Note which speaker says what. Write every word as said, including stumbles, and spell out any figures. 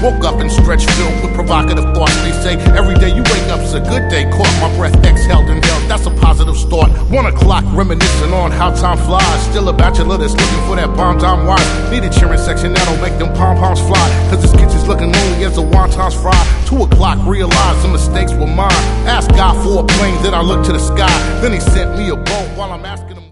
Speaker 1: Woke up and stretched filled with provocative thoughts. They say every day you wake up's a good day. Caught my breath, exhaled, inhaled, that's a positive start. One o'clock, reminiscing on how time flies. Still a bachelor that's looking for that bomb time wine. Need a cheering section that'll make them pom-poms fly. Cause this kitchen's looking lonely as the wontons fry. Two o'clock, realize the mistakes were mine. Ask God for a plane, then I look to the sky. Then he sent me a boat while I'm asking him.